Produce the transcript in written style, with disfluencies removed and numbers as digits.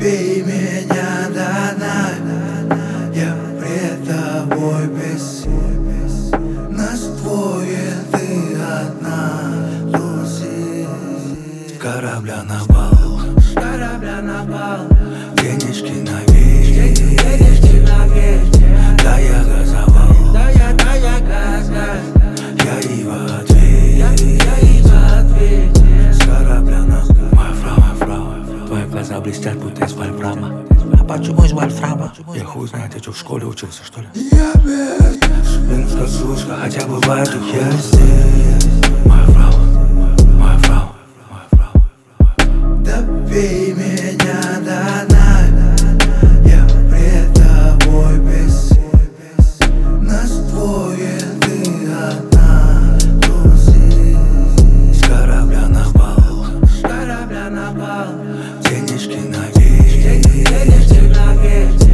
Допей меня до дна, я пред тобой без нас двое, ты одна, Луси. С корабля на бал, денежки на вечер, да я газовал, я и в ответ. С корабля на бал, моя фрау, твои глаза блестят, будто из вольфрама. А почему из вольфрама? Я хуй знает, я что, в школе учился, что ли? Я без Минуска, сушка, хотя бывает, что я здесь. Моя фрау, моя фрау, моя фрау. Допей меня до дна, я пред тобой без нас двое, ты одна, Луси. С корабля на бал, денежки на вечер,